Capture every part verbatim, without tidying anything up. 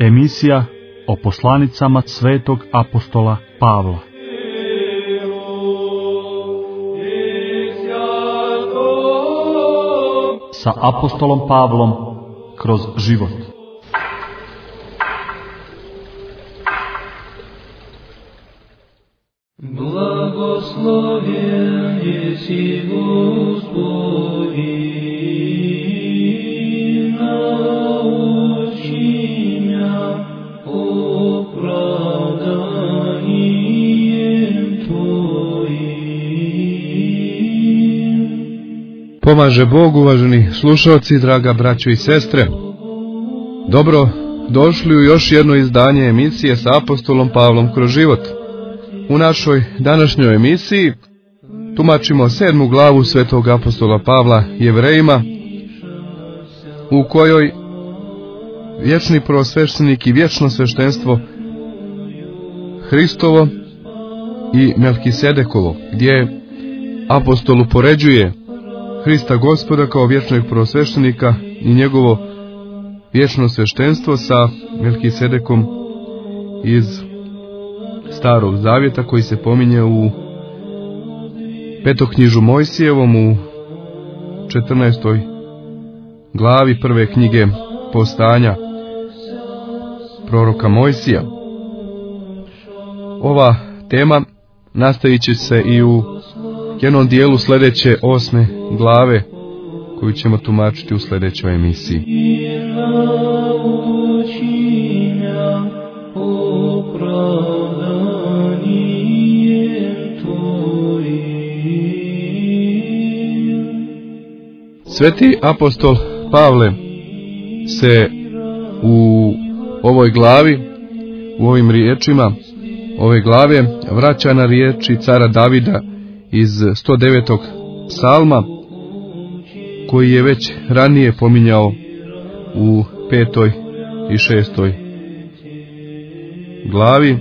Emisija o poslanicama svetog apostola Pavla. Sa apostolom Pavlom kroz život. Blagosloven jesi Gospodi, nauči mja opravdanjem Tvojim. Pomaže Bog, uvaženi slušalci, draga braćo i sestre. Dobro došli u još jedno izdanje emisije sa apostolom Pavlom kroz život. U našoj današnjoj emisiji tumačimo sedmu glavu svetog apostola Pavla Jevrejima, u kojoj vječni prvosveštenik i vječno sveštenstvo Hristovo i Melkisedekovo, gdje apostol upoređuje Hrista Gospoda kao vječnog prvosveštenika i njegovo vječno sveštenstvo sa Melkisedekom iz Starog zavjeta, koji se pominje u petoknjižu Mojsijevom u četrnaestoj glavi prve knjige Povstanja proroka Mojsija. Ova tema nastavit će se i u jednom dijelu sljedeće osme glave, koju ćemo tumačiti u sljedećoj emisiji. Sveti apostol Pavle se u ovoj glavi, u ovim riječima ove glave, vraća na riječi cara Davida iz sto devetog psalma, koji je već ranije pominjao u petoj i šestoj glavi.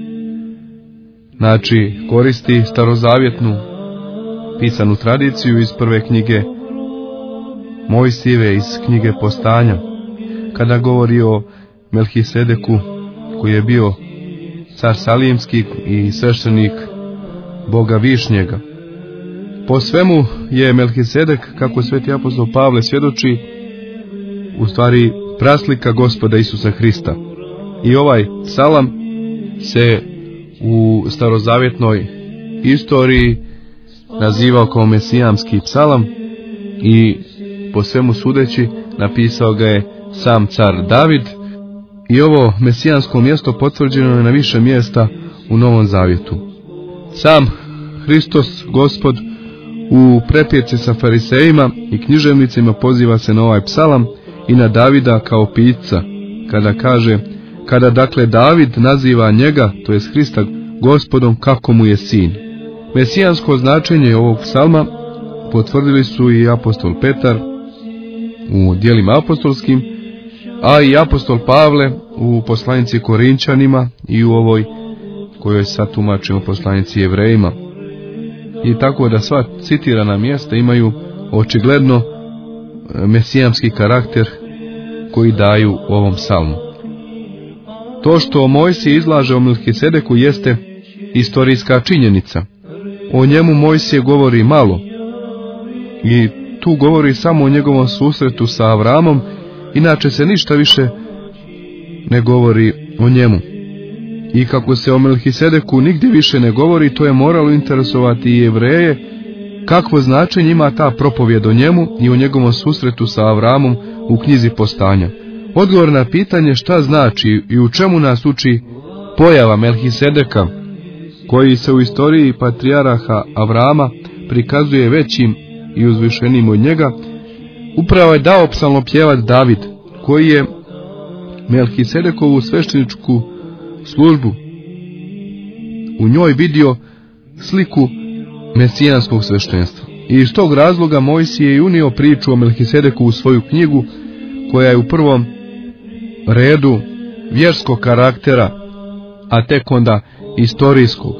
Znači, koristi starozavjetnu pisanu tradiciju iz prve knjige Mojsijeve, iz knjige Povstanja, kada govori o Melkisedeku, koji je bio car Salimski i sveštenik Boga Višnjega. Po svemu je Melkisedek, kako sveti apostol Pavle svjedoči, u stvari praslika Gospoda Isusa Hrista. I ovaj psalam se u starozavjetnoj istoriji nazivao kao mesijamski psalam i po svemu sudeći napisao ga je sam car David. I ovo mesijansko mjesto potvrđeno je na više mjesta u Novom Zavjetu. Sam Hristos Gospod u prepirci sa farisejima i književnicima poziva se na ovaj psalam i na Davida kao pisca, kada kaže: kada dakle David naziva njega, to jest Hrista, Gospodom, kako mu je sin. Mesijansko značenje ovog psalma potvrdili su i apostol Petar u djelima apostolskim, a i apostol Pavle u poslanici Korinčanima i u ovoj kojoj sad tumačimo poslanici Jevrejima. I tako da sva citirana mjesta imaju očigledno mesijamski karakter koji daju ovom psalmu. To što Mojsije izlaže o Melkisedeku jeste istorijska činjenica. O njemu Mojsije govori malo i tu govori samo o njegovom susretu sa Avramom, inače se ništa više ne govori o njemu. I kako se o Melkisedeku nigdje više ne govori, to je moralo interesovati i Jevreje, kakvo značenje ima ta propovjed o njemu i o njegovom susretu sa Avramom u knjizi Povstanja. Odgovor na pitanje šta znači i u čemu nas uči pojava Melkisedeka, koji se u istoriji patrijaraha Avrama prikazuje većim i uzvišenim od njega, upravo je dao psalmopjevač David, koji je Melkisedekovu svešteničku službu u njoj vidio sliku mesijanskog sveštenstva. I iz tog razloga Mojsije je unio priču o Melkisedeku u svoju knjigu, koja je u prvom redu vjerskog karaktera, a tek onda istorijskog.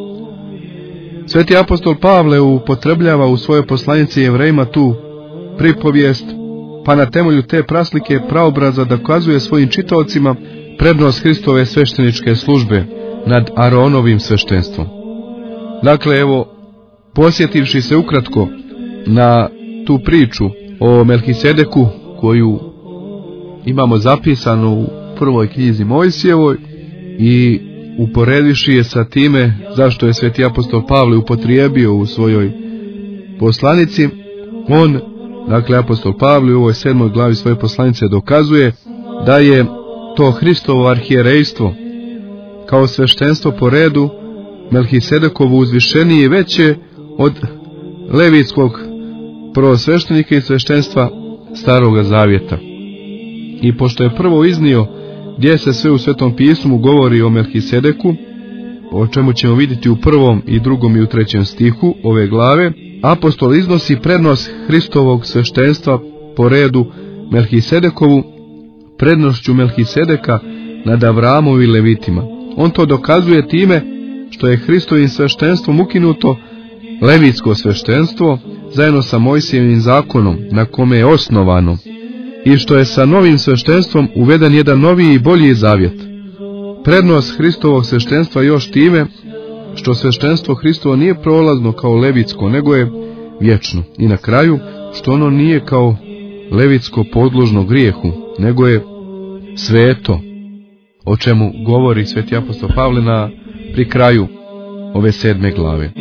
Sveti apostol Pavle upotrebljava u svojoj poslanici Jevrejima tu pripovijest, pa na temelju te praslike praobraza dokazuje svojim čitaocima prednost Hristove svešteničke službe nad Aronovim sveštenstvom. Dakle, evo, posjetivši se ukratko na tu priču o Melhisedeku koju imamo zapisanu u prvoj knjizi Mojsijevoj i uporedivši je sa time zašto je sveti apostol Pavle upotrijebio u svojoj poslanici, on, dakle apostol Pavle u ovoj sedmoj glavi svoje poslanice dokazuje da je to Hristovo arhijerejstvo kao sveštenstvo po redu Melhisedekovo uzvišenije i veće od levitskog prvosveštenika i sveštenstva Staroga Zavjeta. I pošto je prvo iznio gdje se sve u Svetom pismu govori o Melhisedeku, o čemu ćemo vidjeti u prvom i drugom i u trećem stihu ove glave, apostol iznosi prednost Hristovog sveštenstva po redu Melhisedekovu, prednošću Melhisedeka nad Avramom i Levitima. On to dokazuje time što je Hristovim sveštenstvom ukinuto levitsko sveštenstvo zajedno sa Mojsijevim zakonom na kome je osnovano i što je sa novim sveštenstvom uveden jedan noviji i bolji zavjet. Prednost Hristovog sveštenstva još time što sveštenstvo Hristovo nije prolazno kao levitsko, nego je vječno. I na kraju, što ono nije kao levitsko podložno grijehu, nego je sveto, o čemu govori sveti apostol Pavle na pri kraju ove sedme glave.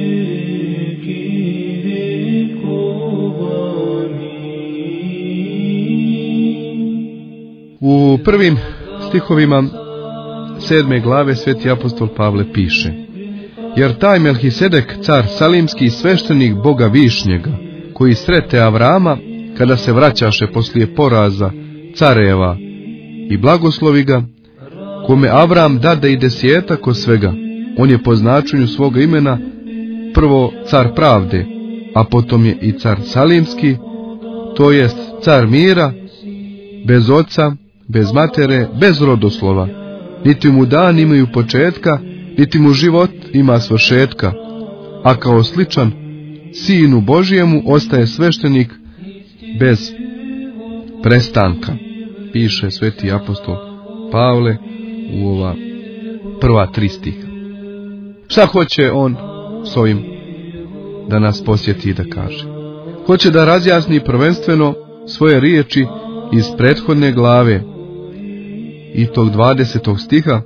U prvim stihovima sedme glave sveti apostol Pavle piše: jer taj Melhisedek, car salimski, sveštenik Boga Višnjega, koji srete Avrama kada se vraćaše poslije poraza careva i blagoslovi ga, kome Avram dade i desetak od svega, on je po značenju svoga imena prvo car pravde, a potom je i car salimski, to jest car mira, bez oca, bez matere, bez rodoslova, niti mu dan imaju početka, niti mu život ima svršetka, a kao sličan Sinu Božijemu ostaje sveštenik bez prestanka, piše sveti apostol Pavle u ova prva tri stiha. Šta hoće on s ovim da nas posjeti i da kaže? Hoće da razjasni prvenstveno svoje riječi iz prethodne glave i tog dvadesetog stiha,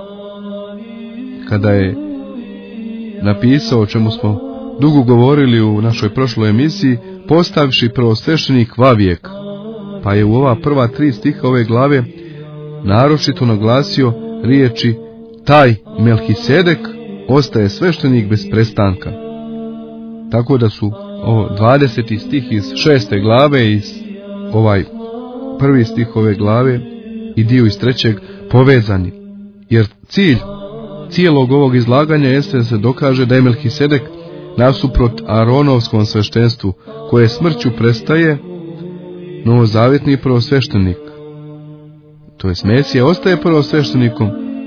kada je napisao, o čemu smo dugo govorili u našoj prošloj emisiji, postavši prvosveštenik vavijek, pa je u ova prva tri stiha ove glave naročito naglasio riječi taj Melhisedek ostaje sveštenik bez prestanka. Tako da su ovo dvadeseti stih iz šeste glave i ovaj prvi stih ove glave i dio iz trećeg povezani. Jer cilj cijelog ovog izlaganja jeste da se dokaže da je Melhisedek nasuprot Aronovskom sveštenstvu, koje smrću prestaje, novozavjetni prvosveštenik, to jest Mesija, ostaje prvosveštenikom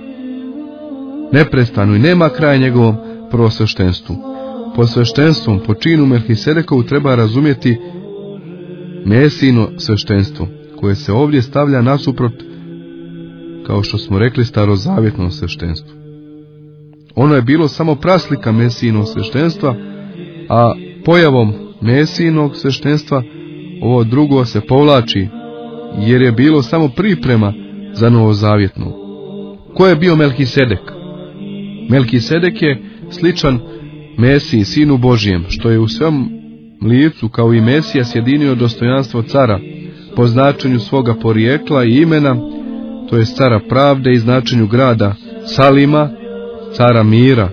neprestano i nema kraja njegovom prvosveštenstvu. Po sveštenstvom, po činu Melhisedekovu treba razumjeti Mesijino sveštenstvo, koje se ovdje stavlja nasuprot, kao što smo rekli, starozavjetnom sveštenstvu. Ono je bilo samo praslika Mesijinog sveštenstva, a pojavom Mesijinog sveštenstva ovo drugo se povlači, jer je bilo samo priprema za novozavjetno. Ko je bio Melhisedek? Melhisedek je sličan Mesiji, Sinu Božijem, što je u svom licu kao i Mesija sjedinio dostojanstvo cara po značenju svoga porijekla i imena, to je cara pravde i značenju grada Salima, cara mira,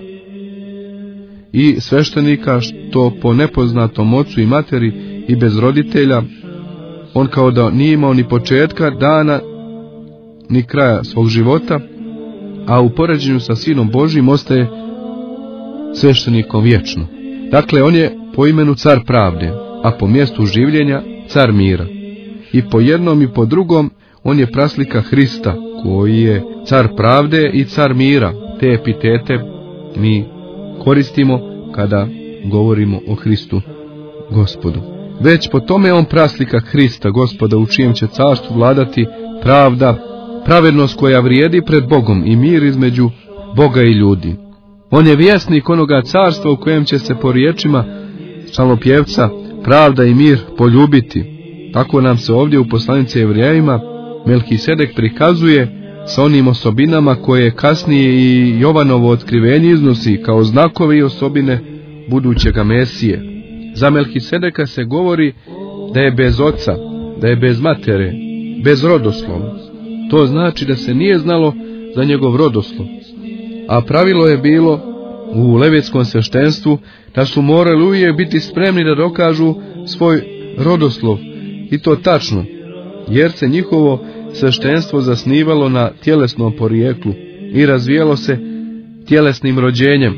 i sveštenika što po nepoznatom ocu i materi i bez roditelja, on kao da nije imao ni početka dana ni kraja svog života, a u poređenju sa Sinom Božijim ostaje sveštenikom vječno. Dakle, on je po imenu car pravde, a po mjestu življenja car mira. I po jednom i po drugom on je praslika Hrista, koji je car pravde i car mira. Te epitete mi koristimo kada govorimo o Hristu Gospodu. Već po tome je on praslika Hrista Gospoda, u čijem će carstvu vladati pravda pravednost koja vrijedi pred Bogom i mir između Boga i ljudi. On je vjesnik onoga carstva u kojem će se po riječima psalmopjevca pravda i mir poljubiti. Tako nam se ovdje u poslanici Evrejima Melkisedek prikazuje sa onim osobinama koje kasnije i Jovanovo otkrivenje iznosi kao znakove i osobine budućega Mesije. Za Melkisedeka se govori da je bez oca, da je bez matere, bez rodoslova. To znači da se nije znalo za njegov rodoslov. A pravilo je bilo u levitskom sveštenstvu da su morali uvijek biti spremni da dokažu svoj rodoslov, i to tačno, jer se njihovo sveštenstvo zasnivalo na tjelesnom porijeklu i razvijalo se tjelesnim rođenjem,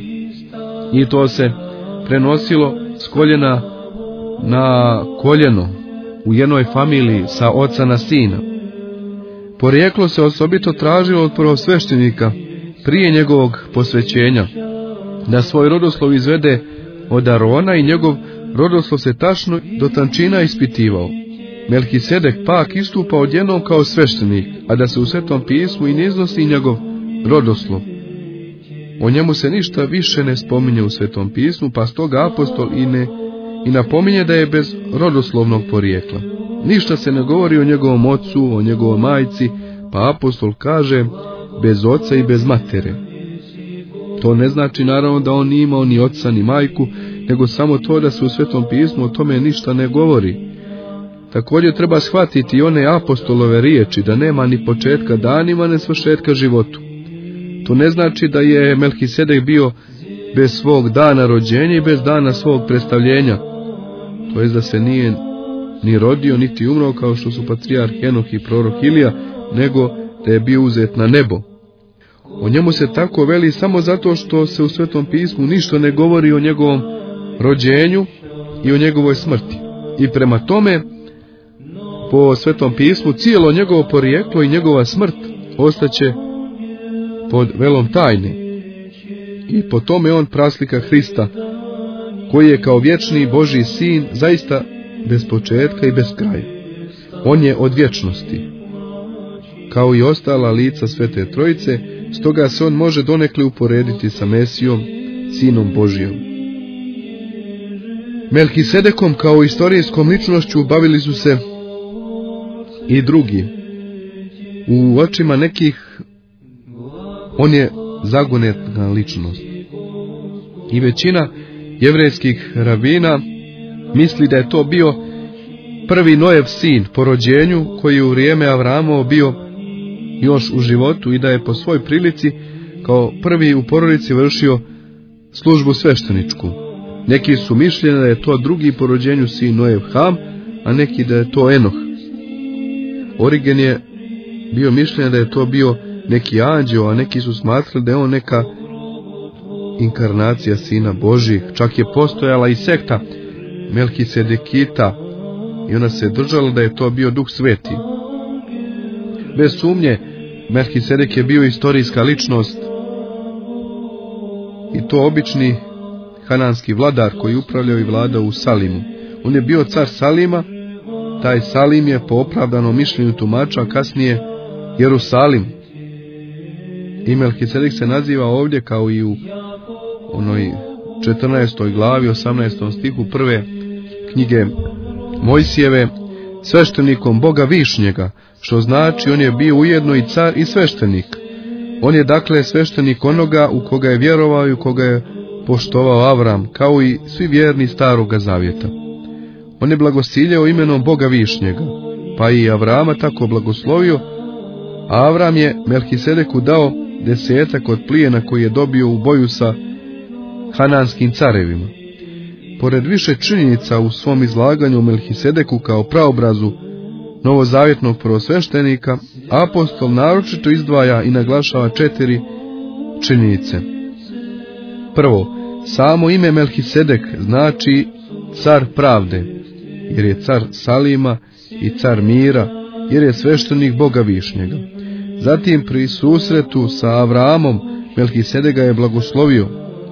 i to se prenosilo s koljena na koljeno u jednoj familiji sa oca na sina. Porijeklo se osobito tražilo od prvosveštenika prije njegovog posvećenja, da svoj rodoslov izvede od Arona i njegov rodoslov se tačno do tančina ispitivao. Melkisedek pak istupa odjednom kao sveštenik, a da se u Svetom pismu i ne iznosi njegov rodoslov. O njemu se ništa više ne spominje u Svetom pismu, pa stoga apostol i ne i napominje da je bez rodoslovnog porijekla. Ništa se ne govori o njegovom ocu, o njegovoj majci, pa apostol kaže bez oca i bez matere. To ne znači naravno da on nije imao ni oca ni majku, nego samo to da se u Svetom pismu o tome ništa ne govori. Također treba shvatiti i one apostolove riječi da nema ni početka danima, ni svršetka životu. To ne znači da je Melkisedek bio bez svog dana rođenja i bez dana svog predstavljenja. To je da se nije ni rodio, niti umro kao što su patrijarh Henoh i prorok Ilija, nego da je bio uzet na nebo. O njemu se tako veli samo zato što se u Svetom pismu ništa ne govori o njegovom rođenju i o njegovoj smrti. I prema tome, po Svetom pismu cijelo njegovo porijeklo i njegova smrt ostaće pod velom tajne. I po tome on praslika Hrista, koji je kao vječni Božji sin zaista bez početka i bez kraja. On je od vječnosti, kao i ostala lica Svete Trojice, stoga se on može donekle uporediti sa Mesijom, sinom Božijom. Melkisedekom kao istorijskom ličnošću bavili su se i drugi. U očima nekih on je zagonetna ličnost. I većina jevrejskih rabina misli da je to bio prvi Noev sin po rođenju, koji je u vrijeme Avramovo bio još u životu i da je po svoj prilici kao prvi u porodici vršio službu svešteničku. Neki su mišljeni da je to drugi po rođenju sin Noev Ham, a neki da je to Enoh. Origen je bio mišljen da je to bio neki anđeo, a neki su smatrali da je on neka inkarnacija sina Božih. Čak je postojala i sekta Melkisedekita i ona se držala da je to bio Duh Sveti. Bez sumnje, Melkisedek je bio istorijska ličnost i to obični hananski vladar koji upravljao i vladao u Salimu. On je bio car Salima. Taj Salim je po opravdanom mišljenju tumača kasnije Jerusalim. I Melkisedek se naziva ovdje kao i u onoj četrnaestoj glavi, osamnaestom stihu prve knjige Mojsijeve, sveštenikom Boga Višnjega, što znači on je bio ujedno i car i sveštenik. On je dakle sveštenik onoga u koga je vjerovao i u koga je poštovao Avram, kao i svi vjerni Staroga Zavjeta. On je blagosiljao imenom Boga Višnjega, pa i Avrama tako blagoslovio, a Avram je Melkisedeku dao desetak od plijena koji je dobio u boju sa hananskim carevima. Pored više činjenica u svom izlaganju o Melkisedeku kao praobrazu novozavjetnog prvosveštenika, apostol naročito izdvaja i naglašava četiri činjenice. Prvo, samo ime Melkisedek znači car pravde, jer je car Salima i car mira, jer je sveštenik Boga Višnjega. Zatim pri susretu sa Avramom Melkisedek ga je blagoslovio.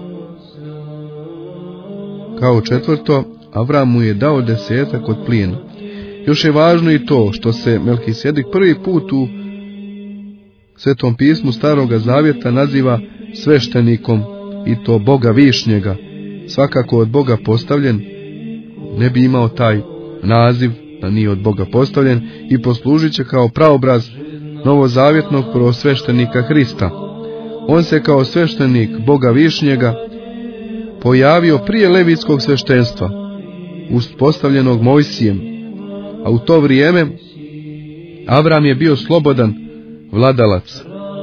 Kao četvrto, Avram mu je dao desetak od plijena. Još je važno i to što se Melkisedek prvi put u Svetom pismu Staroga Zavjeta naziva sveštenikom, i to Boga Višnjega, svakako od Boga postavljen, ne bi imao taj naziv da nije od Boga postavljen, i poslužit će kao praobraz novozavjetnog prvosveštenika Hrista. On se kao sveštenik Boga Višnjega pojavio prije levitskog sveštenstva, uspostavljenog Mojsijem, a u to vrijeme Avram je bio slobodan vladalac,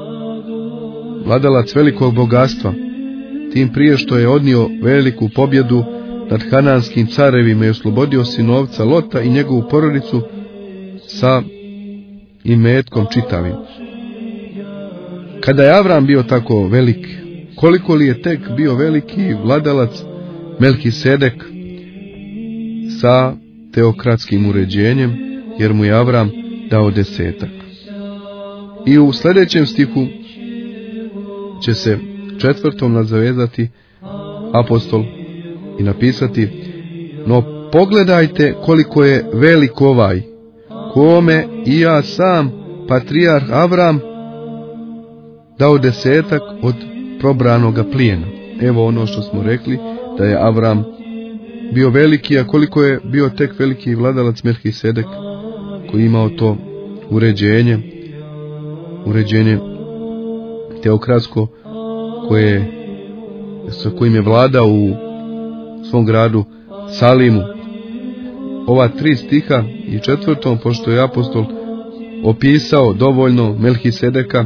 vladalac velikog bogatstva, tim prije što je odnio veliku pobjedu nad hananskim carevima i oslobodio sinovca Lota i njegovu porodicu sa imetkom čitavim. Kada je Avram bio tako velik, koliko li je tek bio veliki vladalac Melhisedek sa teokratskim uređenjem, jer mu je Avram dao desetak. I u sljedećem stihu će se četvrtom nadovezati apostol i napisati: no pogledajte koliko je velik ovaj, kome i ja sam, patrijarh Avram, dao desetak od probranoga plijena. Evo ono što smo rekli, da je Avram bio veliki, a koliko je bio tek veliki vladalac Melhisedek, koji imao to uređenje, uređenje teokratsko, koje, sa kojim je vladao u svom gradu Salimu. Ova tri stiha i četvrtom, pošto je apostol opisao dovoljno Melhisedeka,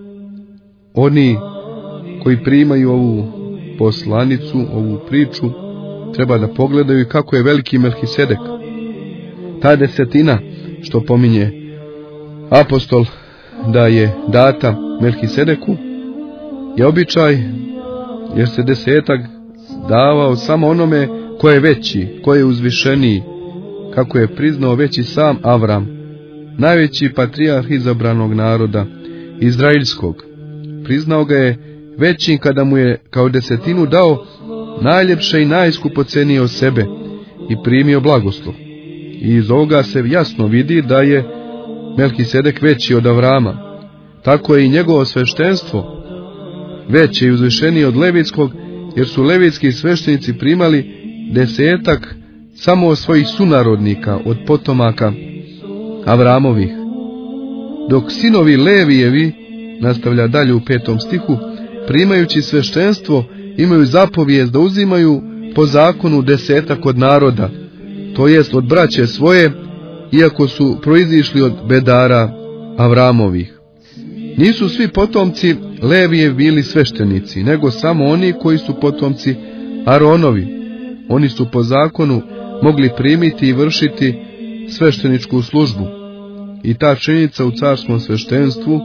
oni koji primaju ovu poslanicu, ovu priču, treba da pogledaju kako je veliki Melhisedek. Ta desetina što pominje apostol da je data Melhisedeku je običaj, jer se desetak davao samo onome ko je veći, ko je uzvišeniji, kako je priznao već i sam Avram, najveći patrijarh izabranog naroda izraelskog. Priznao ga je većim kada mu je kao desetinu dao najljepše i najskupocenije od sebe i primio blagoslov. I iz ovoga se jasno vidi da je Melhisedek veći od Avrama. Tako je i njegovo sveštenstvo veće i uzvišenije od levitskog, jer su levitski sveštenici primali desetak samo od svojih sunarodnika, od potomaka Avramovih. Dok sinovi Levijevi, nastavlja dalje u petom stihu, primajući sveštenstvo imaju zapovijest da uzimaju po zakonu desetak od naroda, to jest od braće svoje, iako su proizišli od bedara Avramovih. Nisu svi potomci Levijev bili sveštenici, nego samo oni koji su potomci Aronovi. Oni su po zakonu mogli primiti i vršiti svešteničku službu. I ta činjenica u carskom sveštenstvu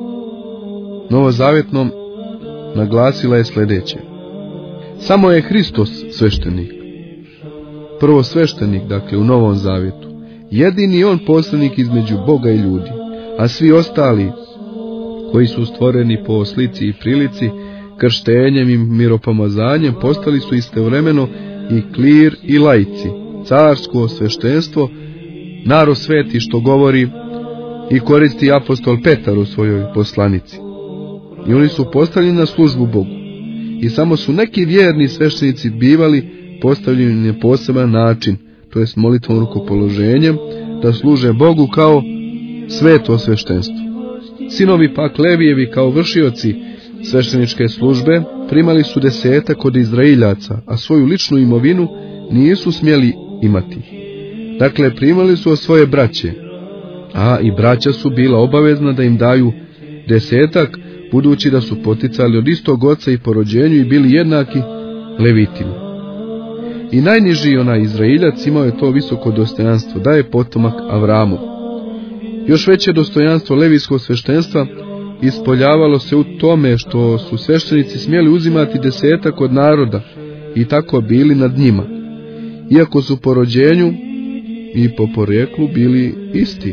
novozavjetnom naglasila je sljedeće: samo je Hristos sveštenik, prvo sveštenik, dakle u Novom Zavjetu, jedini on posrednik između Boga i ljudi, a svi ostali koji su stvoreni po slici i prilici, krštenjem i miropomazanjem, postali su istovremeno i klir i laici, carsko sveštenstvo, narod sveti, što govori i koristi apostol Petar u svojoj poslanici. I oni su postavljeni na službu Bogu. I samo su neki vjerni sveštenici bivali postavljeni na poseban način, to jest molitvom rukopoloženjem, da služe Bogu kao sveto sveštenstvo. Sinovi pak Levijevi kao vršioci svešteničke službe primali su desetak od Izraeljaca, a svoju ličnu imovinu nisu smjeli imati. Dakle, primali su od svoje braće, a i braća su bila obavezna da im daju desetak, budući da su poticali od istog oca i po rođenju i bili jednaki Levitima. I najniži onaj Izraeljac imao je to visoko dostojanstvo, da je potomak Avramov. Još veće dostojanstvo levijskog sveštenstva ispoljavalo se u tome što su sveštenici smjeli uzimati desetak od naroda i tako bili nad njima, iako su po rođenju i po porijeklu bili isti.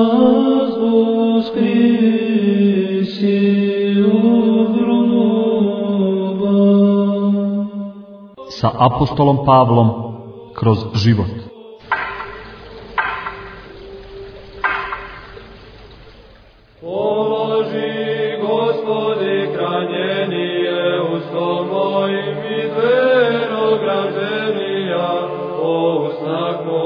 Sa apostolom Pavlom kroz život. Položi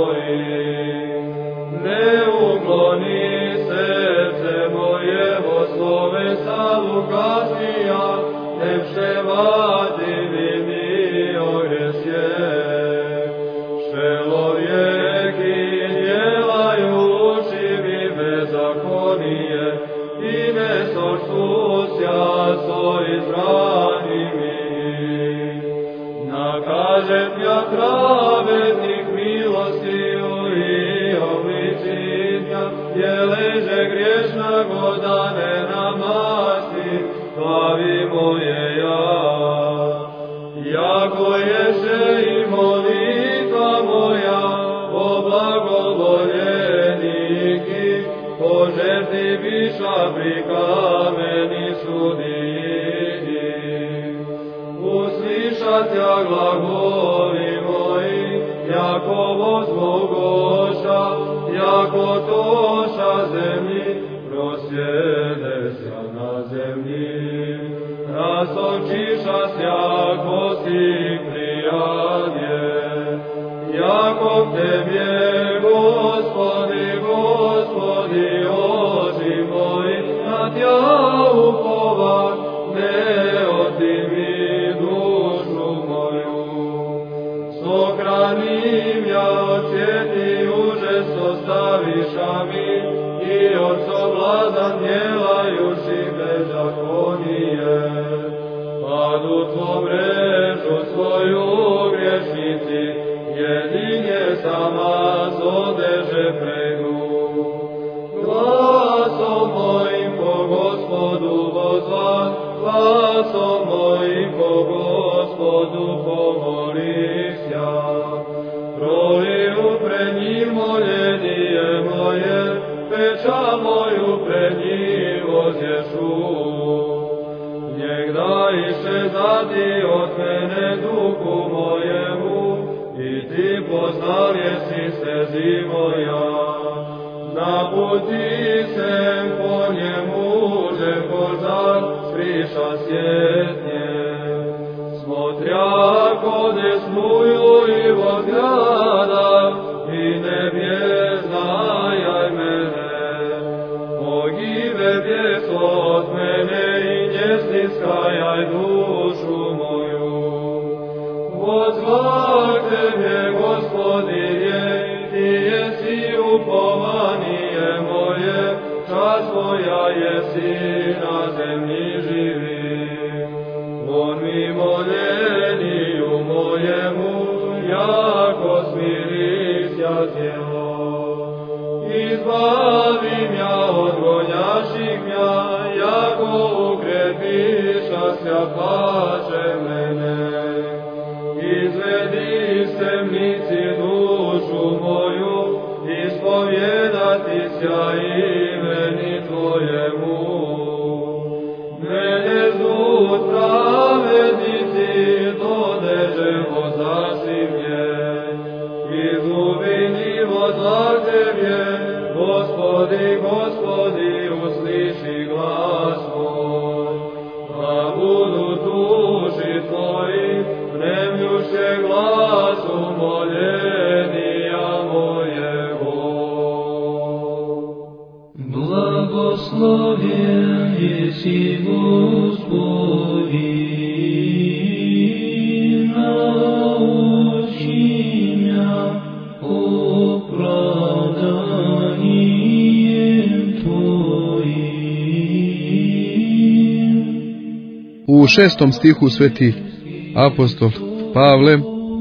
U šestom stihu sveti apostol Pavle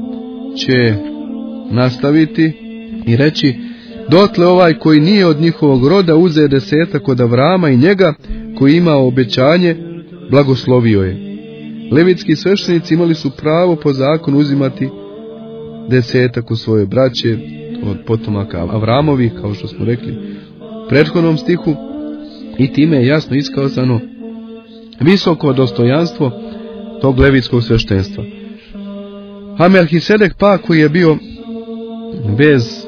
će nastaviti i reći: dotle ovaj koji nije od njihovog roda uze desetak od Avrama i njega koji ima obećanje blagoslovio je. Levitski sveštenici imali su pravo po zakonu uzimati desetak u svoje braće od potomaka Avramovi, kao što smo rekli u prethodnom stihu, i time je jasno iskazano visoko dostojanstvo tog levitskog sveštenstva. A Melhisedek pa, koji je bio bez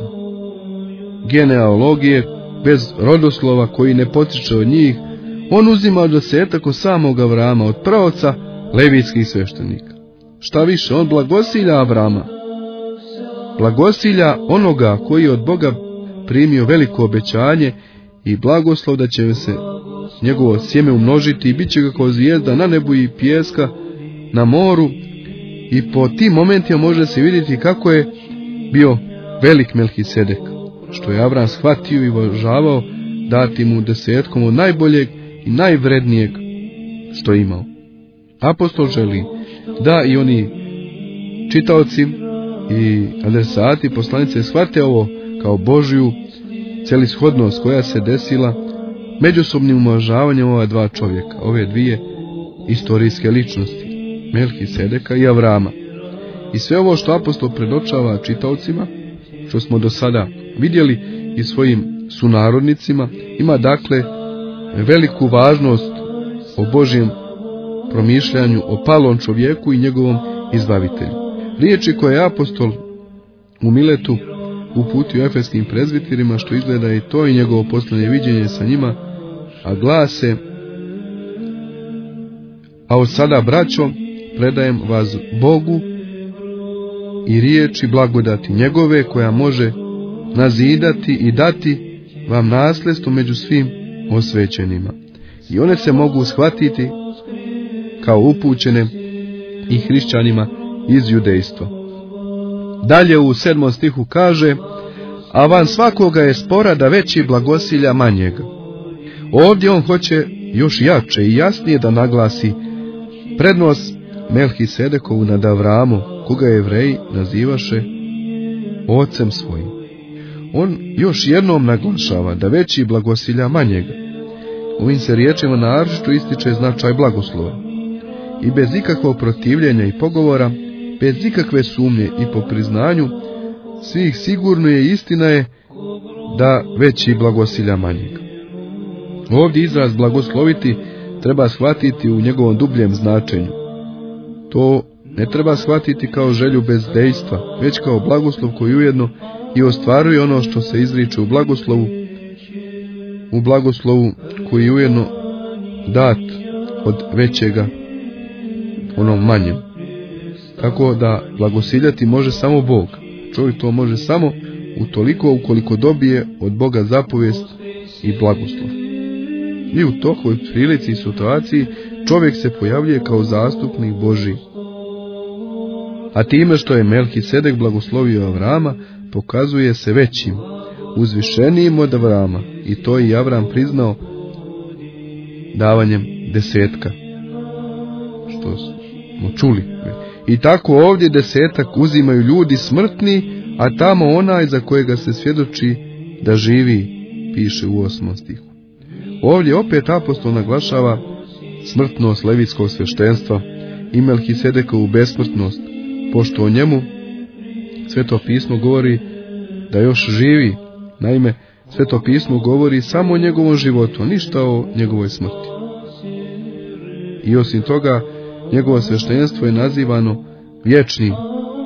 genealogije, bez rodoslova, koji ne potiče od njih, on uzima desetak od samog Avrama, od praoca levitskih sveštenika. Šta više, on blagosilja Avrama. blagosilja onoga koji je od Boga primio veliko obećanje i blagoslov da će se njegovo sjeme umnožiti i bit će ga kao zvijezda na nebu i pijeska na moru. I po tim momentima može se vidjeti kako je bio velik Melhisedek, što je Avram shvatio i uvažavao, dati mu desetkom od najboljeg i najvrednijeg što je imao. Apostol želi da i oni čitaoci i adresati poslanice shvate ovo kao Božju celishodnost koja se desila međusobnim uvažavanjem ova dva čovjeka, ove dvije istorijske ličnosti, Melhisedeka i Avrama. I sve ovo što apostol predočava čitaocima, što smo do sada vidjeli i svojim sunarodnicima, ima dakle veliku važnost o Božjem promišljanju o palom čovjeku i njegovom izbavitelju. Riječi koje je apostol u Miletu uputio efeskim prezbiterima, što izgleda i to i njegovo posljednje viđenje sa njima, a glase: a od sada, braćo, predajem vas Bogu i riječi blagodati njegove, koja može nazidati i dati vam nasljedstvo među svim osvećenima. I one se mogu shvatiti kao upućene i hrišćanima iz judejstva. Dalje u sedmom stihu kaže: a van svakoga je spora da veći blagosilja manjega. Ovdje on hoće još jače i jasnije da naglasi prednost Melhisedekovu nad Avramom, koga Jevreji nazivaše ocem svojim. On još jednom naglašava da veći blagosilja manjega. Ovim se riječima naročito ističe značaj blagoslova. I bez ikakvog protivljenja i pogovora, bez ikakve sumnje i po priznanju svih sigurno je istina je da veći blagosilja manjega. Ovdje izraz blagosloviti treba shvatiti u njegovom dubljem značenju. To ne treba shvatiti kao želju bez dejstva, već kao blagoslov koji ujedno i ostvaruje ono što se izriče u blagoslovu, u blagoslovu koji je ujedno dat od većega onom manjem. Tako da blagosiljati može samo Bog. Čovjek to može samo utoliko ukoliko dobije od Boga zapovijest i blagoslov. I u tokoj prilici i situaciji čovjek se pojavljuje kao zastupnik Božji. A time što je Melhisedek blagoslovio Avrama, pokazuje se većim, uzvišenijim od Avrama, i to i Avram priznao davanjem desetka, što smo čuli. I tako ovdje desetak uzimaju ljudi smrtni, a tamo onaj za kojega se svjedoči da živi, piše u osmom stihu. Ovdje opet apostol naglašava smrtnost levitskog sveštenstva i Melhisedekovu besmrtnost, pošto o njemu Sveto pismo govori da još živi. Naime, Sveto pismo govori samo o njegovom životu, a ništa o njegovoj smrti. I osim toga, njegovo sveštenstvo je nazivano vječnim.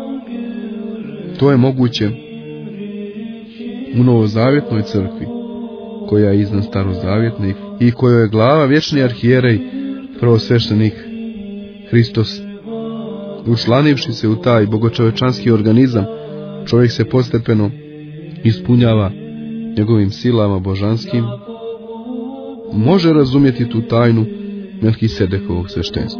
To je moguće u novozavjetnoj crkvi, koja je iznad starozavjetne i kojoj je glava vječni arhijerej, prvosveštenik Hristos. Učlanivši se u taj bogočovečanski organizam, čovjek se postepeno ispunjava njegovim silama božanskim, može razumjeti tu tajnu Melhisedekovog sveštenstva.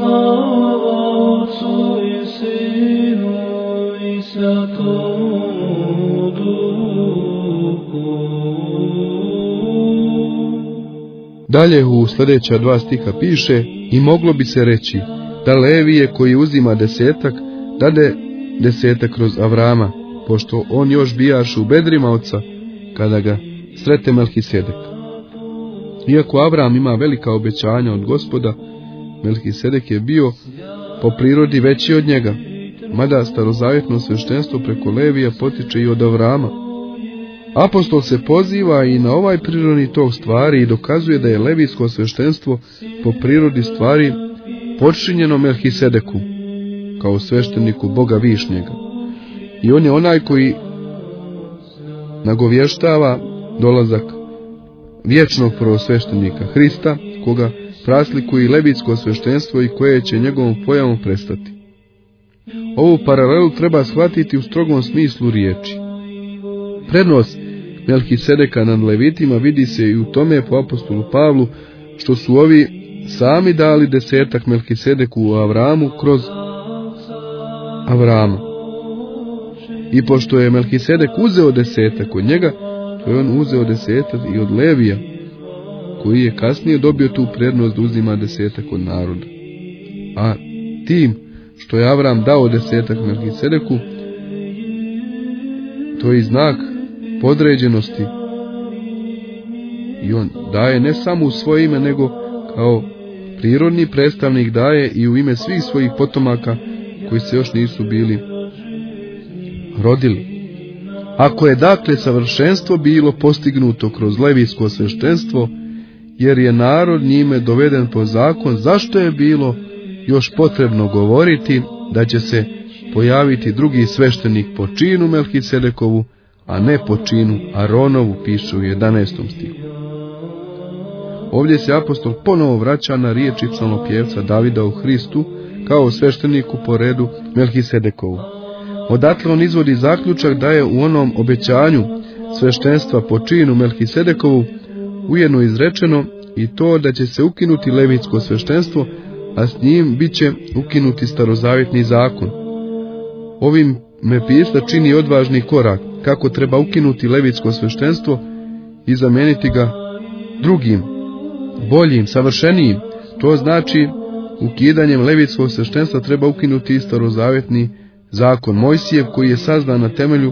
Dalje u sljedeća dva stiha piše: i moglo bi se reći da Levije koji uzima desetak dade desetak kroz Avrama, pošto on još bijaš u bedrima oca kada ga srete Melhisedek. Iako Avram ima velika obećanja od Gospoda, Melhisedek je bio po prirodi veći od njega, mada starozavjetno sveštenstvo preko Levija potiče i od Avrama. Apostol se poziva i na ovaj prirodni tok stvari i dokazuje da je levijsko sveštenstvo po prirodi stvari počinjeno Melhisedeku kao svešteniku Boga Višnjega. I on je onaj koji nagovještava dolazak vječnog prvosveštenika Hrista, koga praslikuje levitsko sveštenstvo i koje će njegovom pojavom prestati. Ovu paralelu treba shvatiti u strogom smislu riječi. Prednost Melhisedeka nad Levitima vidi se i u tome po apostolu Pavlu, što su ovi sami dali desetak Melhisedeku u Avramu kroz Avrama. I pošto je Melhisedek uzeo desetak od njega, to je on uzeo desetak i od Levija, koji je kasnije dobio tu prednost da uzima desetak od naroda. A tim što je Avram dao desetak Melhisedeku, to je znak podređenosti. I on daje ne samo u svoje ime, nego kao prirodni predstavnik daje i u ime svih svojih potomaka koji se još nisu bili rodili. Ako je dakle savršenstvo bilo postignuto kroz levijsko sveštenstvo, jer je narod njime doveden po zakon, zašto je bilo još potrebno govoriti da će se pojaviti drugi sveštenik po činu Melhisedekovu, a ne po činu Aronovu, piše u jedanaestom stihu. Ovdje se apostol ponovo vraća na riječi psalmopjevca Davida u Hristu kao svešteniku po redu Melhisedekovu. Odatle on izvodi zaključak da je u onom obećanju sveštenstva po činu Melhisedekovu ujedno izrečeno i to da će se ukinuti levitsko sveštenstvo, a s njim bit će ukinuti starozavjetni zakon. Ovim me pista čini odvažni korak kako treba ukinuti levitsko sveštenstvo i zamijeniti ga drugim, boljim, savršenijim. To znači ukidanjem levitskog sveštenstva treba ukinuti starozavjetni zakon Mojsijev, koji je sazdan na temelju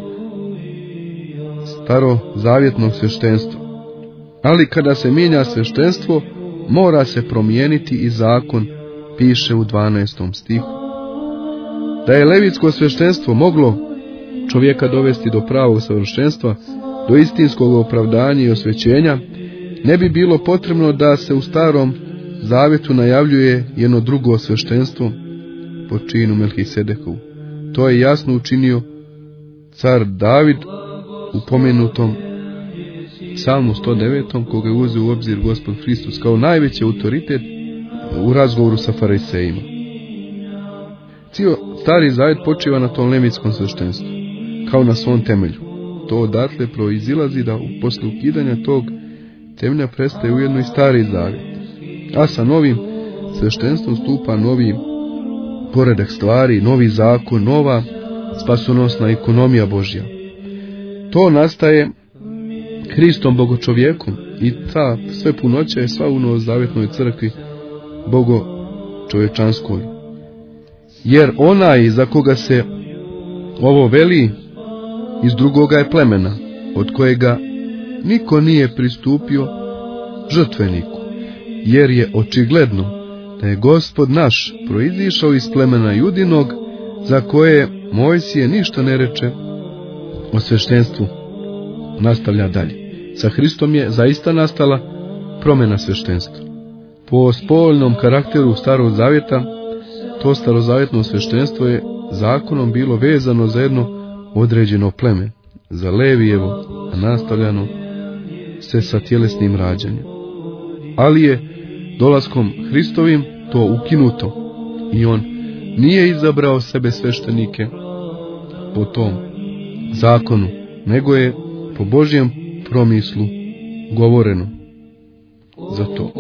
starozavjetnog sveštenstva. Ali kada se mijenja sveštenstvo, mora se promijeniti i zakon, piše u dvanaestom stihu. Da je levitsko sveštenstvo moglo čovjeka dovesti do pravog savršenstva, do istinskog opravdanja i osvećenja, ne bi bilo potrebno da se u starom zavjetu najavljuje jedno drugo sveštenstvo po činu Melhisedekovu. To je jasno učinio car David u pomenutom Psalmu sto devetom, koga je uzeo u obzir Gospod Hristos kao najveći autoritet u razgovoru sa farisejima. Cijel stari zavjet počiva na tom levitskom sveštenstvu, kao na svom temelju. To odatle proizilazi da posle ukidanja tog temelja prestaje ujedno i stari zavjet. A sa novim sveštenstvom stupa novi poredak stvari, novi zakon, nova spasonosna ekonomija Božja. To nastaje Hristom bogočovjekom i ta sve punoća je sva u novozavjetnoj crkvi bogočovječanskoj. Jer onaj za koga se ovo veli iz drugoga je plemena, od kojega niko nije pristupio žrtveniku, jer je očigledno da je Gospod naš proizišao iz plemena Judinog, za koje Mojsije ništa ne reče o sveštenstvu. Nastavlja dalje. Sa Hristom je zaista nastala promjena sveštenstva. Po spoljnom karakteru starog zavjeta, to starozavjetno sveštenstvo je zakonom bilo vezano za jedno određeno pleme, za Levijevo, a nastavljano se sa tjelesnim rađanjem. Ali je dolaskom Hristovim to ukinuto i on nije izabrao sebe sveštenike po tom zakonu, nego je po Božjem promislu govoreno za to.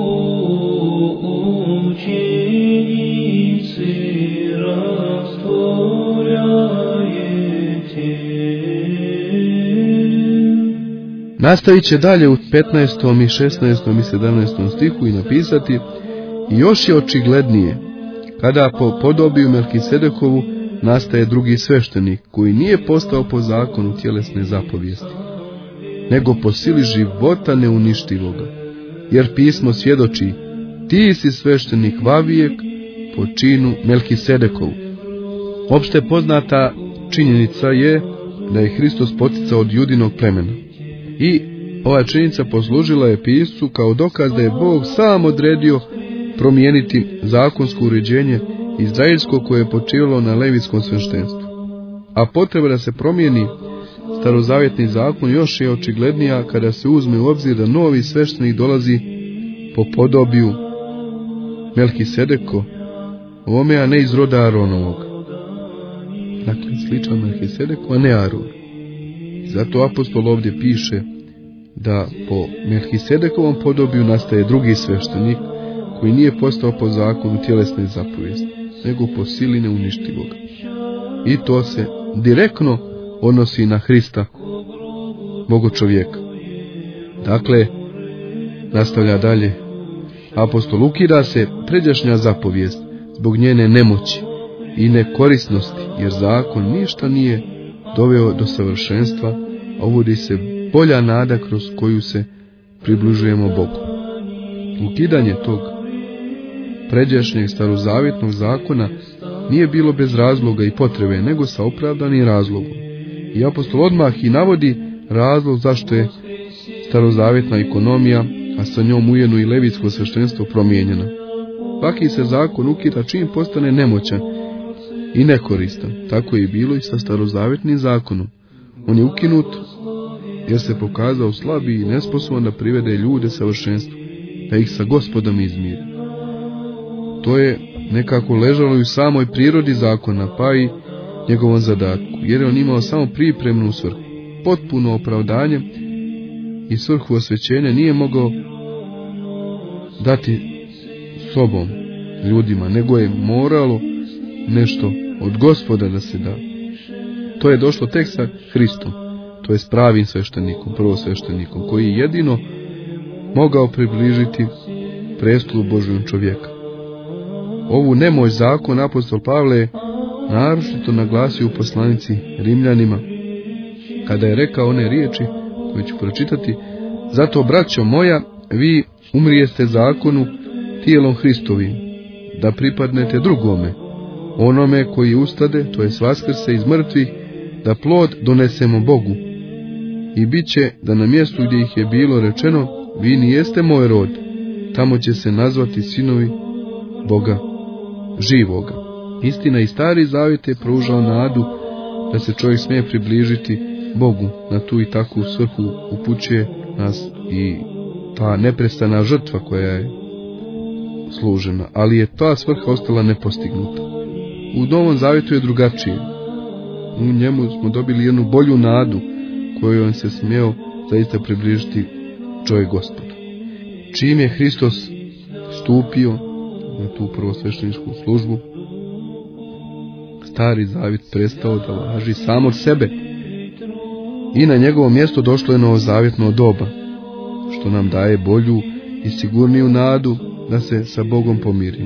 Nastavit će dalje u petnaestom i šesnaestom i sedamnaestom stihu i napisati: i još je očiglednije kada po podobiju Melhisedekovu nastaje drugi sveštenik, koji nije postao po zakonu tjelesne zapovijesti, nego po sili života neuništivoga. Jer pismo svjedoči: ti si sveštenik vavijek po činu Melhisedekovu. Opšte poznata činjenica je da je Hristos poticao od judinog plemena. I ova činjenica poslužila je piscu kao dokaz da je Bog sam odredio promijeniti zakonsko uređenje izraelsko koje je počivalo na levitskom sveštenstvu. A potreba da se promijeni starozavjetni zakon još je očiglednija kada se uzme u obzir da novi sveštenik dolazi po podobiju Melhisedeko, ome, a ne iz roda Aronovog. dakle sličan Melhisedeku, a ne Aron. Zato apostol ovdje piše da po Melhisedekovom podobiju nastaje drugi sveštenik koji nije postao po zakonu tjelesne zapovijesti, nego po sili neuništivoga. I to se direktno odnosi na Hrista, Boga čovjeka. Dakle, nastavlja dalje, apostol ukida se pređašnja zapovijest zbog njene nemoći i nekorisnosti, jer zakon ništa nije doveo do savršenstva, a uvodi se bolja nada kroz koju se približujemo Bogu. Ukidanje tog pređašnjeg starozavjetnog zakona nije bilo bez razloga i potrebe, nego sa opravdanim razlogom. I apostol odmah i navodi razlog zašto je starozavjetna ekonomija, a sa njom ujedno i levitsko sveštenstvo, promijenjena. Svaki se zakon ukida čim postane nemoćan i nekoristan. Tako je i bilo i sa starozavjetnim zakonom. On je ukinut jer se pokazao slabi i nesposoban da privede ljude savršenstvu, da ih sa Gospodom izmiri. To je nekako ležalo i u samoj prirodi zakona, pa i njegovom zadatku, jer je on imao samo pripremnu svrhu. Potpuno opravdanje i svrhu osvećenja nije mogao dati sobom, ljudima, nego je moralo nešto od Gospoda da se da. To je došlo tek sa Hristom, to je s pravim sveštenikom, prvosveštenikom, koji je jedino mogao približiti prestolu Božjom čovjeka. Ovu nemoć zakon apostol Pavle je naročito naglasio u poslanici Rimljanima, kada je rekao one riječi koje ću pročitati: zato, braćo moja, vi umrijeste zakonu tijelom Hristovim, da pripadnete drugome, onome koji ustade, to je vaskrse iz mrtvih, da plod donesemo Bogu. I bit će da na mjestu gdje ih je bilo rečeno, vi nijeste moj rod, tamo će se nazvati sinovi Boga živoga. Istina, i Stari Zavjet je pružao nadu da se čovjek smije približiti Bogu. Na tu i takvu svrhu upućuje nas i ta neprestana žrtva koja je služena, ali je ta svrha ostala nepostignuta. U Novom Zavjetu je drugačije. U njemu smo dobili jednu bolju nadu koju on se smio zaista približiti čovjek Gospodu. Čim je Hristos stupio na tu prvosvešteničku službu, Stari Zavjet prestao da važi sam od sebe i na njegovo mjesto došlo je novozavjetno doba, što nam daje bolju i sigurniju nadu da se sa Bogom pomirimo.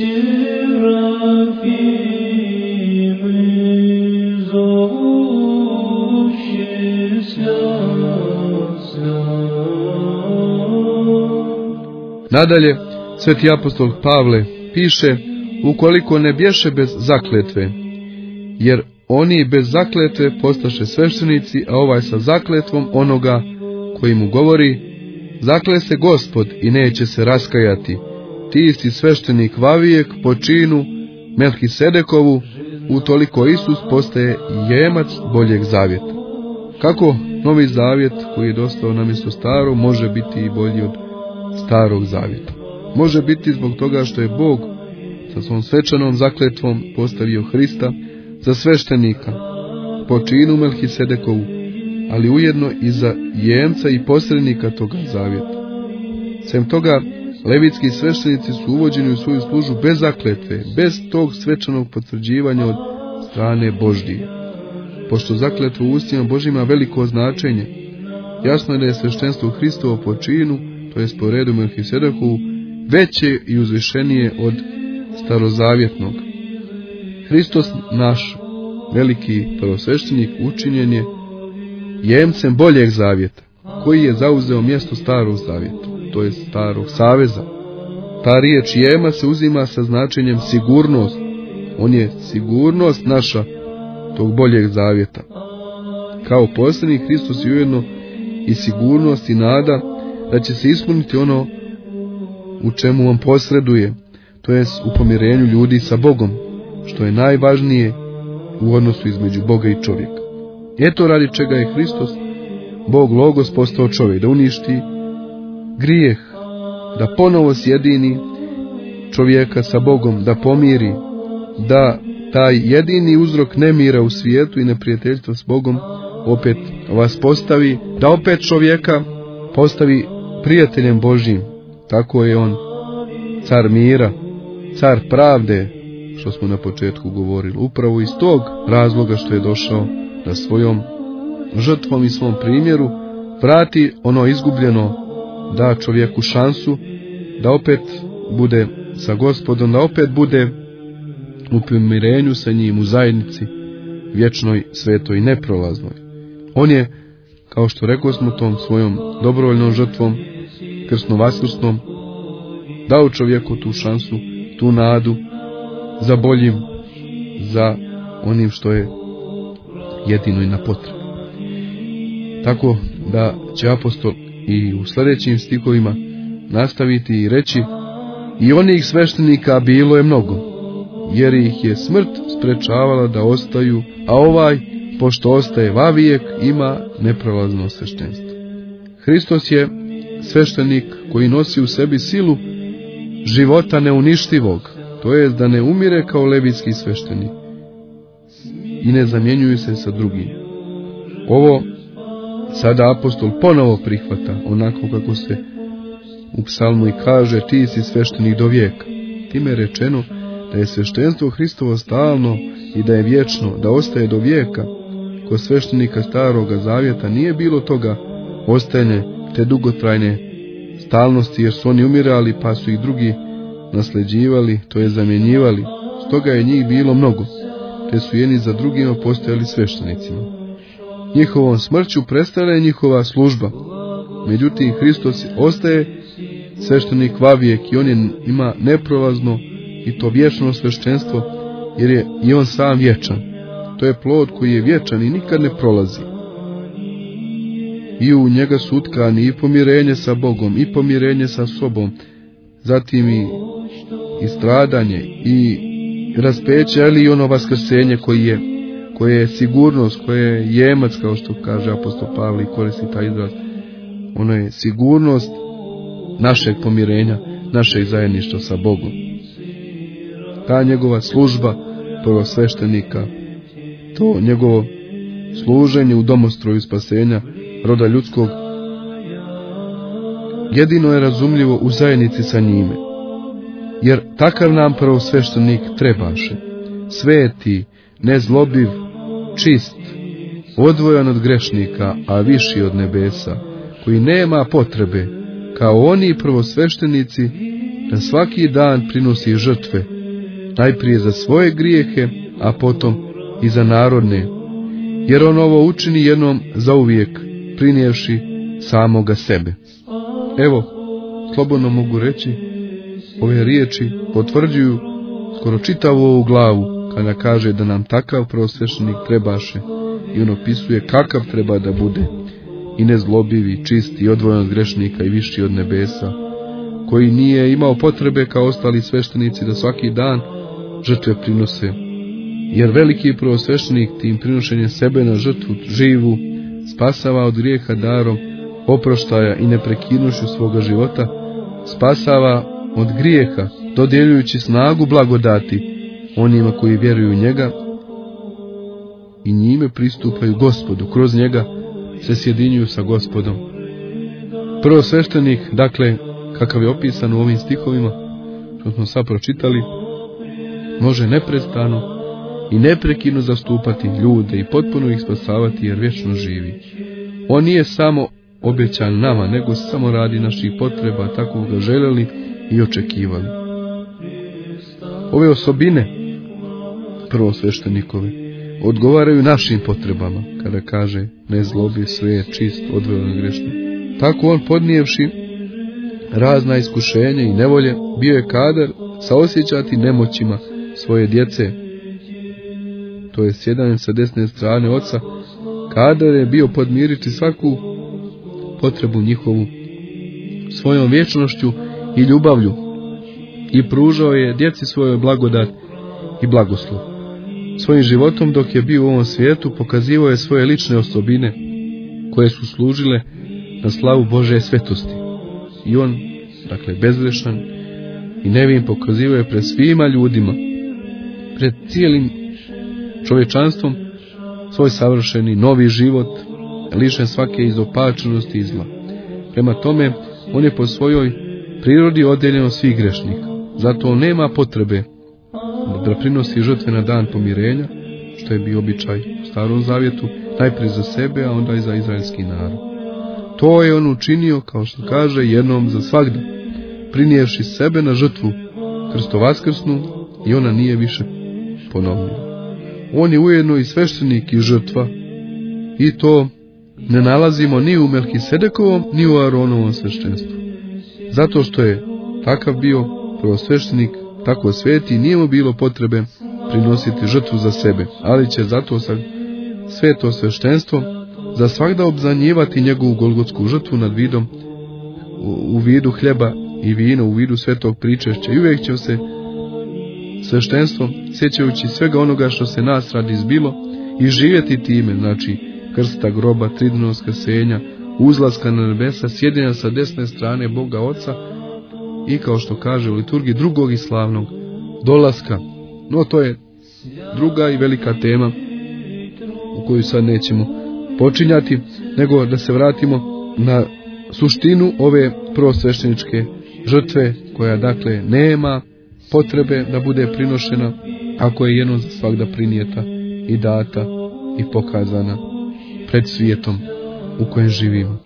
Nadalje, sveti apostol Pavle piše: ukoliko ne bješe bez zakletve, jer oni bez zakletve postaše sveštenici, a ovaj sa zakletvom onoga koji mu govori: zakle se Gospod i neće se raskajati, ti si sveštenik vavijek po činu Melhisedekovu, utoliko Isus postaje jemac boljeg zavjeta. Kako novi zavjet koji je dostao na mjesto starog može biti i bolji od starog zavjeta? Može biti zbog toga što je Bog sa svom svečanom zakletvom postavio Hrista za sveštenika po činu Melhisedekovu, ali ujedno i za jemca i posrednika toga zavjeta. Sem toga, levitski sveštenici su uvođeni u svoju službu bez zakletve, bez tog svečanog potvrđivanja od strane Božje. Pošto zakletva u ustima Božjima veliko značenje, jasno je da je sveštenstvo Hristovo po činu, to je po redu Melhisedekovu, veće i uzvišenije od starozavjetnog. Hristos, naš veliki prvosveštenik, učinjen je jemcem boljeg zavjeta, koji je zauzeo mjesto starog zavjeta, to je starog saveza. Ta riječ jema se uzima sa značenjem sigurnost. On je sigurnost naša tog boljeg zavjeta. Kao posljednji, Hristos je ujedno i sigurnost i nada da će se ispuniti ono u čemu on posreduje, to je u pomirenju ljudi sa Bogom, što je najvažnije u odnosu između Boga i čovjeka. Eto radi čega je Hristos, Bog Logos, postao čovjek, da uništi grijeh, da ponovo sjedini čovjeka sa Bogom, da pomiri, da taj jedini uzrok nemira u svijetu i neprijateljstva s Bogom opet vas postavi, da opet čovjeka postavi prijateljem Božjim. Tako je on car mira, car pravde, što smo na početku govorili. Upravo iz tog razloga što je došao da svojom žrtvom i svom primjeru vrati ono izgubljeno, da čovjeku šansu da opet bude sa Gospodom, da opet bude u pomirenju sa njim, u zajednici vječnoj, svetoj i neprolaznoj. On je, kao što rekao smo, tom svojom dobrovoljnom žrtvom, krsno-vaskrsnom, dao čovjeku tu šansu, tu nadu za boljim, za onim što je jedino i na potrebu. Tako da će apostol i u sljedećim stihovima nastaviti i reći: i onih sveštenika bilo je mnogo, jer ih je smrt sprečavala da ostaju, a ovaj, pošto ostaje vavijek, ima neprolazno sveštenstvo. Hristos je sveštenik koji nosi u sebi silu života neuništivog, to je da ne umire kao levitski sveštenik i ne zamjenjuje se sa drugim. Ovo sada apostol ponovo prihvata, onako kako se u psalmu i kaže: ti si sveštenik do vijeka. Time je rečeno da je sveštenstvo Hristovo stalno i da je vječno, da ostaje do vijeka. Kod sveštenika Staroga Zavjeta nije bilo toga ostajne, te dugotrajne stalnosti, jer su oni umirali pa su ih drugi nasljeđivali, to je zamjenjivali. Stoga je njih bilo mnogo, te su jedni za drugima postajali sveštenicima. Njihovom smrću prestaje njihova služba. Međutim, Hristos ostaje sveštenik vavijek i on je, ima neprolazno i to vječno sveštenstvo, jer je i on sam vječan. To je plod koji je vječan i nikad ne prolazi. I u njega su utkani i pomirenje sa Bogom, i pomirenje sa sobom, zatim i, i stradanje, i raspeće, ali i ono vaskrsenje koji je, koje je sigurnost, koje je jemac, kao što kaže apostol Pavle i koristi taj izraz. Ono je sigurnost našeg pomirenja, našeg zajedništva sa Bogom. Ta njegova služba prvosveštenika, to njegovo služenje u domostroju spasenja roda ljudskog, jedino je razumljivo u zajednici sa njime. Jer takav nam prvosveštenik trebaše, sveti, nezlobiv, čist, odvojan od grešnika, a viši od nebesa, koji nema potrebe, kao oni prvosveštenici, da svaki dan prinosi žrtve, najprije za svoje grijehe, a potom i za narodne, jer on ovo učini jednom zauvijek, prinijevši samoga sebe. Evo, slobodno mogu reći, ove riječi potvrđuju skoro čitavu ovu glavu, kada kaže da nam takav prvosveštenik trebaše, i on opisuje kakav treba da bude, i nezlobivi, čisti, i odvojen od grešnika i viši od nebesa, koji nije imao potrebe kao ostali sveštenici da svaki dan žrtve prinose, jer veliki prvosveštenik tim prinošenjem sebe na žrtvu živu spasava od grijeha darom oproštaja i neprekidnošću svoga života, spasava od grijeha, dodjeljujući snagu blagodati onima koji vjeruju u njega i njime pristupaju Gospodu, kroz njega se sjedinjuju sa Gospodom. Prvosveštenik, dakle, kakav je opisan u ovim stihovima, što smo sad pročitali, može neprestano i neprekidno zastupati ljude i potpuno ih spasavati, jer vječno živi. On nije samo obećan nama, nego samo radi naših potreba, tako ga željeli i očekivali. Ove osobine prvosveštenikove odgovaraju našim potrebama, kada kaže nezlobi, sve čist, odvojen od grešnika. Tako on, podnijevši razna iskušenja i nevolje, bio je kadar saosjećati nemoćima svoje djece, to je sjedanjem sa desne strane oca, kadar je bio podmiriti svaku potrebu njihovu svojom vječnošću i ljubavlju, i pružao je djeci svojoj blagodat i blagoslov. Svojim životom dok je bio u ovom svijetu pokazivao je svoje lične osobine koje su služile na slavu Božje svetosti. I on, dakle bezgrešan i nevin, pokazivao je pred svima ljudima pred cijelim čovječanstvom svoj savršeni novi život, lišen svake izopačenosti i zla. Prema tome, on je po svojoj prirodi odjeljen od svih grešnika. Zato on nema potrebe da prinosi žrtve na dan pomirenja, što je bio običaj u Starom Zavjetu, najprije za sebe, a onda i za izraelski narod. To je on učinio, kao što kaže, jednom za svagda, prinijevši sebe na žrtvu krstovaskrsnu, i ona nije više ponovljena. On je ujedno i sveštenik i žrtva, i to ne nalazimo ni u Melkisedekovom, ni u Aronovom sveštenstvu. Zato što je takav bio prvosveštenik, tako sveti, nije mu bilo potrebe prinositi žrtvu za sebe, ali će zato sad sveto sveštenstvo za svagda obznanjivati njegovu golgotsku žrtvu nad vidom, u, u vidu hljeba i vina, u vidu svetog pričešća, i uvijek će se sveštenstvo, sjećajući svega onoga što se nas radi zbilo, i živjeti time, znači krsta, groba, tridnevnog skrsenja, uzlaska na nebesa, sjedinja sa desne strane Boga Oca i, kao što kaže u liturgiji, drugog i slavnog dolaska. No, to je druga i velika tema u koju sad nećemo počinjati, nego da se vratimo na suštinu ove prvosvešteničke žrtve, koja dakle nema potrebe da bude prinošena, ako je jednom za svagda prinijeta i data i pokazana pred svijetom u kojem živimo.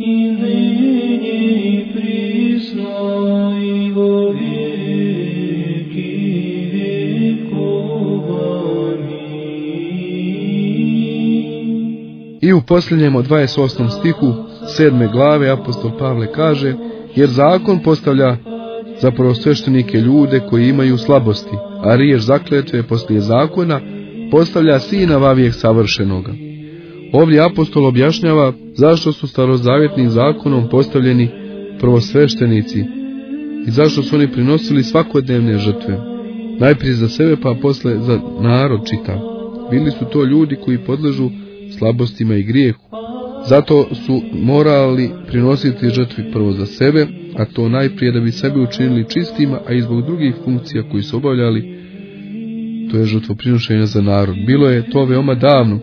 I u posljednjem od dvadeset osmom stihu sedme glave apostol Pavle kaže: jer zakon postavlja za prvosveštenike ljude koji imaju slabosti, a riječ zakletve poslije zakona postavlja sina vavijek savršenoga. Ovdje apostol objašnjava zašto su starozavjetnim zakonom postavljeni prvosveštenici i zašto su oni prinosili svakodnevne žrtve. Najprije za sebe, pa posle za narod čitav. Bili su to ljudi koji podležu slabostima i grijehu. Zato su morali prinositi žrtvi prvo za sebe, a to najprije da bi sebe učinili čistima, a i zbog drugih funkcija koji su obavljali, to je žrtvoprinošenje za narod. Bilo je to veoma davno,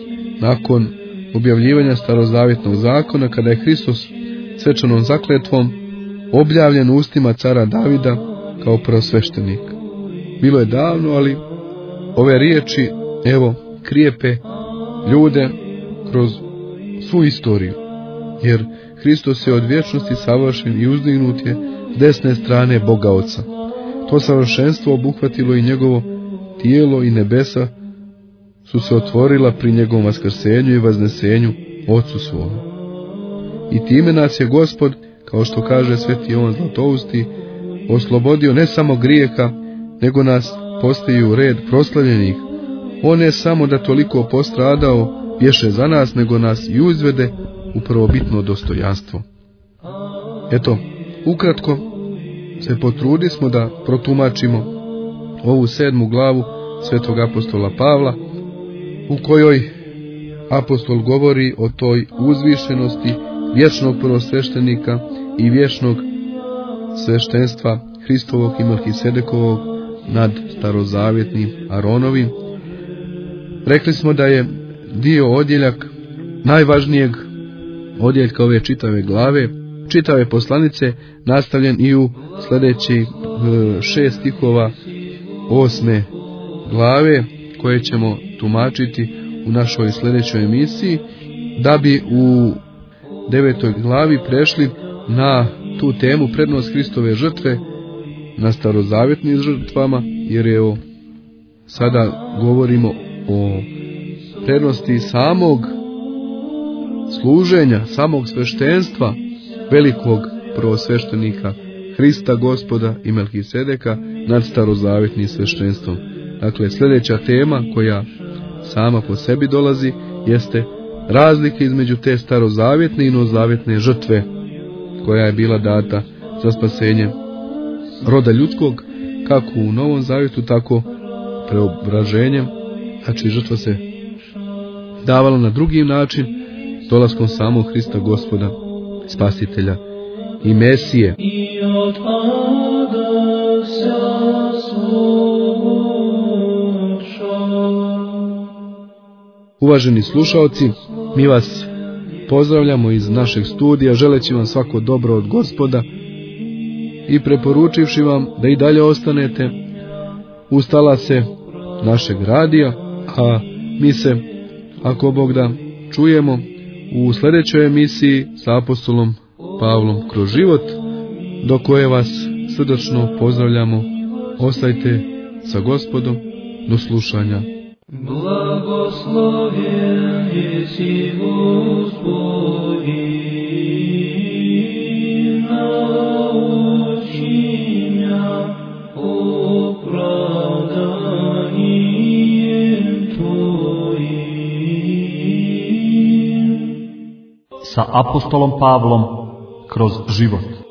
nakon objavljivanja starozavjetnog zakona, kada je Hristos svečanom zakletvom objavljen u ustima cara Davida kao prvosveštenik. Bilo je davno, ali ove riječi, evo, krijepe ljude kroz svu istoriju, jer Hristos je od vječnosti savršen i uzdignut je s desne strane Boga Oca. To savršenstvo obuhvatilo i njegovo tijelo, i nebesa su se otvorila pri njegovom vaskrsenju i vaznesenju Ocu svome. I time nas je Gospod, kao što kaže sveti Jovan Zlatousti, oslobodio ne samo grijeha, nego nas postavi u red proslavljenih. On ne samo da toliko postradao pješe za nas, nego nas i uzvede u prvobitno dostojanstvo. Eto, ukratko se potrudismo da protumačimo ovu sedmu glavu svetog apostola Pavla, u kojoj apostol govori o toj uzvišenosti vječnog prvosveštenika i vječnog sveštenstva Hristovog i Melkisedekovog nad starozavjetnim Aronovim. Rekli smo da je dio odjeljak najvažnijeg odjeljka ove čitave glave, čitave poslanice, nastavljen i u sljedećih šest stihova osme glave, koje ćemo tumačiti u našoj sljedećoj emisiji, da bi u devetoj glavi prešli na tu temu prednost Hristove žrtve na starozavjetnim žrtvama, jer evo sada govorimo o prednosti samog služenja, samog sveštenstva velikog prvosveštenika Hrista Gospoda i Melkisedeka nad starozavjetnim sveštenstvom. Dakle, sljedeća tema koja sama po sebi dolazi jeste razlike između te starozavjetne i novozavjetne žrtve koja je bila data za spasenje roda ljudskog, kako u Novom Zavjetu, tako preobraženjem. Znači, žrtva se davala na drugi način, dolaskom samog Hrista Gospoda, Spasitelja i Mesije. I od Ada sa svog Uvaženi slušaoci, mi vas pozdravljamo iz našeg studija, želeći vam svako dobro od Gospoda i preporučivši vam da i dalje ostanete uz talase našeg radija, a mi se, ako Bog da, čujemo u sljedećoj emisiji sa apostolom Pavlom kroz život, do koje vas srdačno pozdravljamo. Ostajte sa Gospodom, do slušanja. Благословен еси Господи, научи мя оправданием Tvojim. Sa apostolom Pavlom kroz život.